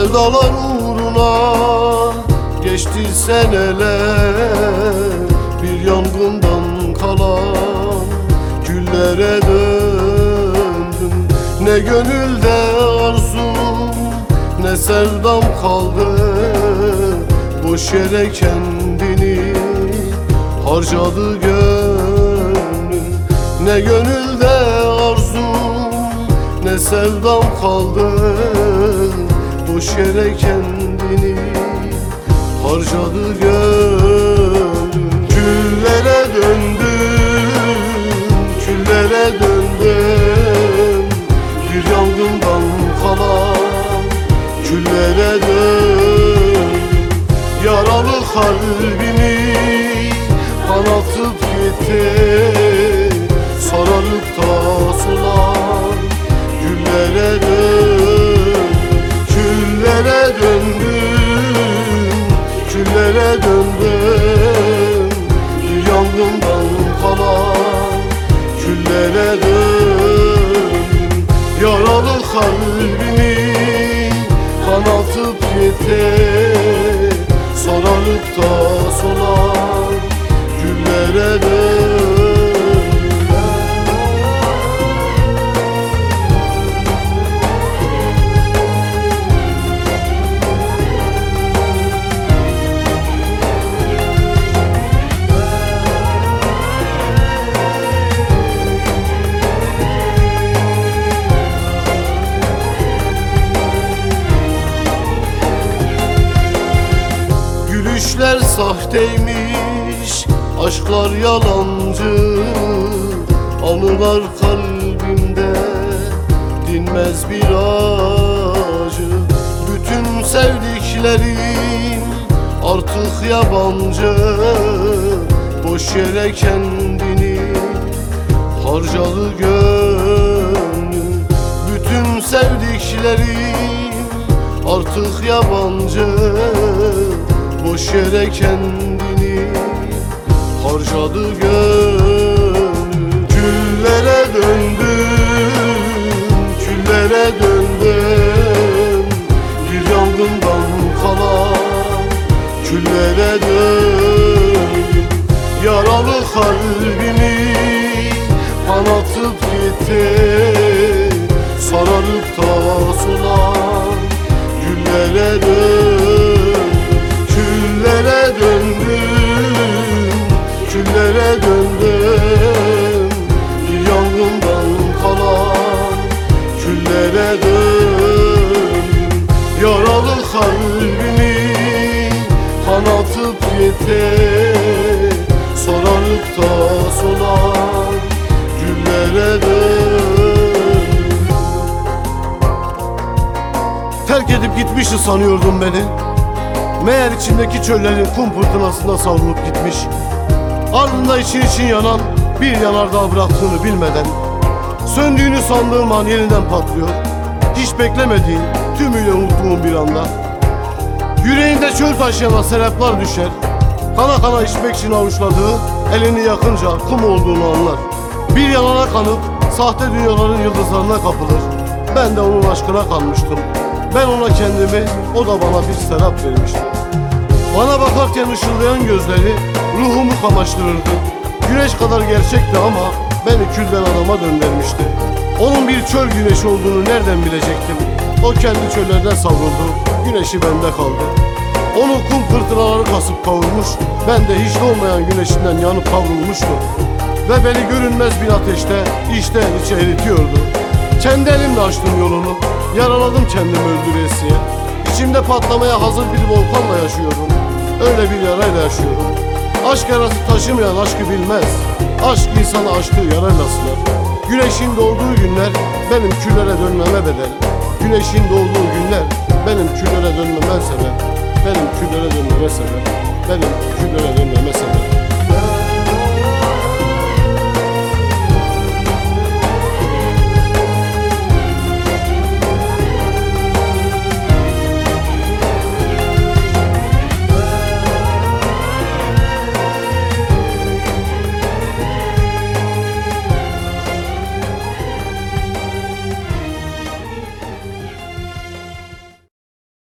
sevdalar uğruna geçti seneler, bir yangından kalan güllere döndüm. Ne gönülde arzum ne sevdam kaldı, boş yere kendini harcadı gönlüm. Ne gönülde arzum ne sevdam kaldı, boş yere kendini harcadı gönlüm. Küllere döndüm, küllere döndüm, bir yangından kalan küllere döndüm. Yaralı kalbimi kanatıp gitti, sararıp da solan güllere döndüm. Küllere döndüm, küllere döndüm, bir yangından kalan küllere döndüm. Yaralı kalbimi kanatıp gitti, sararıp da solan güllere döndüm. Gülüşler sahteymiş, aşklar yalancı, anılar kalbimde dinmez bir acı. Bütün sevdiklerim artık yabancı, boş yere kendini harcadı gönlüm. Bütün sevdiklerim artık yabancı, boş yere kendini harcadı gönlüm. Küllere döndüm, küllere döndüm, bir yangından kalan küllere döndüm. Yaralı kalbimi kanatıp gitti, sararıp da solan güllere döndüm. Küllere döndüm, küllere döndüm, bir yangından kalan küllere döndüm. Yaralı kalbimi kanatıp gitti, sararıp da solan güllere döndüm. Terk edip gitmişti sanıyordum beni, meğer içindeki çöllerin kum fırtınasında savrulup gitmiş. Ardında için yanan bir yanardağ bıraktığını bilmeden, söndüğünü sandığım an yeniden patlıyor. Hiç beklemediğin, tümüyle unuttuğum bir anda. Yüreğinde çöl taşıyana seraplar düşer. Kana kana içmek için avuçladığı, elini yakınca kum olduğunu anlar. Bir yalana kanıp sahte dünyaların yıldızlarına kapılır. Ben de onun aşkına kanmıştım. Ben ona kendimi, o da bana bir serap vermişti. Bana bakarken ışıldayan gözleri ruhumu kamaştırırdı. Güneş kadar gerçekti ama beni külden adama döndürmüştü. Onun bir çöl güneşi olduğunu nereden bilecektim? O kendi çöllerden savruldu, güneşi bende kaldı. Onun kum fırtınaları kasıp kavurmuş, ben de hiç olmayan güneşinden yanıp kavrulmuştum. Ve beni görünmez bir ateşte içten içe eritiyordu. Kendi elimle açtım yolunu, yaraladım kendimi öldüresiye. İçimde patlamaya hazır bir volkanla yaşıyorum. Öyle bir yarayla yaşıyorum. Aşk yarası taşımayan aşkı bilmez. Aşk insanı açtığı yarayla sınar. Güneşin doğduğu günler benim küllere dönmeme bedel. Güneşin doğduğu günler benim küllere dönmeme sebep. Benim küllere dönmeme sebep. Benim küllere dönmeme